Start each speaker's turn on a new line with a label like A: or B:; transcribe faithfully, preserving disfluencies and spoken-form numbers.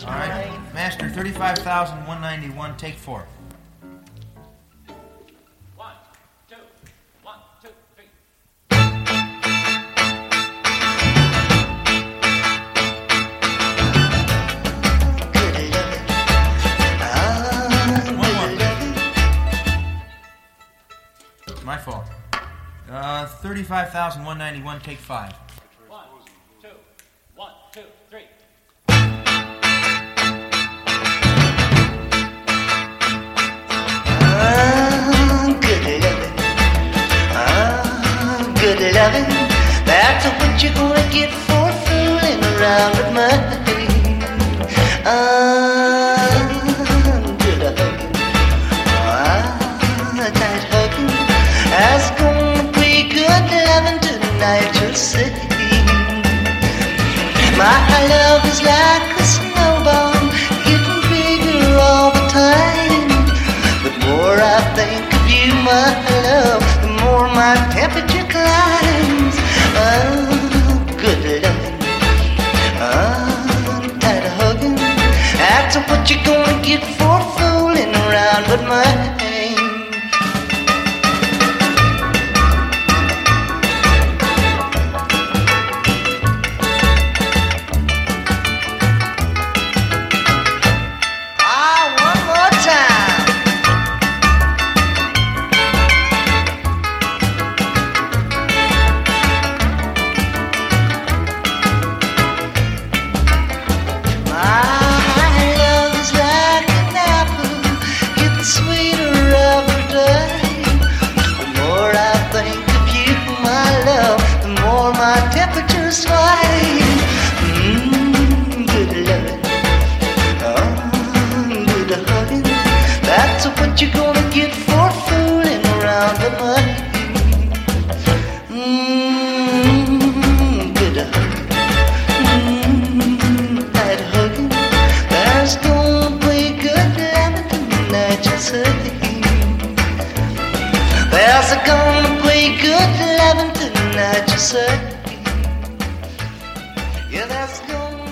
A: this
B: All right,
A: morning.
B: Master, thirty-five thousand one hundred ninety-one, take four.
C: One, two, one, two, three.
B: One more. My fault. Uh, thirty-five thousand one hundred ninety-one, take five.
C: One, two, one, two, three.
A: Ah, good loving. Ah, good loving. That's what you're gonna get for fooling around with me. Ah, good loving. Ah, tight hugging. That's gonna be good loving tonight, you'll see. My love is like a snowball, getting bigger all the time. The more I think of you, my love, the more my temperature climbs. Oh, good loving, oh, tight hugging. That's what you're gonna get for fooling around with mine. Ah, one more time. My love is like an apple, getting sweeter every day. The more I think of you, my love, the more my temperature's flying. Mmm, good loving, oh, good hugging. That's what you're gonna get for fooling around with me. Mmm, good hugging. Mm, tight hugging. There's gonna be good loving tonight, you say. There's gonna be good loving tonight, you say. Yeah, there's gonna